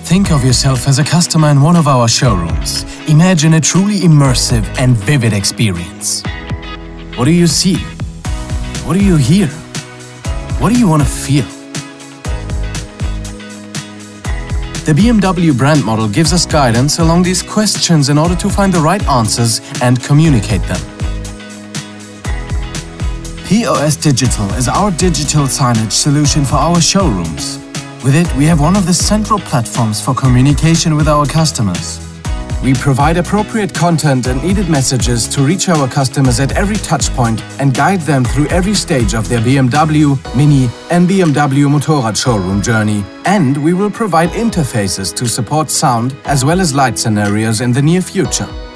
Think of yourself as a customer in one of our showrooms. Imagine a truly immersive and vivid experience. What do you see? What do you hear? What do you want to feel? The BMW brand model gives us guidance along these questions in order to find the right answers and communicate them. POS Digital is our digital signage solution for our showrooms. With it, we have one of the central platforms for communication with our customers. We provide appropriate content and needed messages to reach our customers at every touchpoint and guide them through every stage of their BMW, Mini and BMW Motorrad showroom journey. And we will provide interfaces to support sound as well as light scenarios in the near future.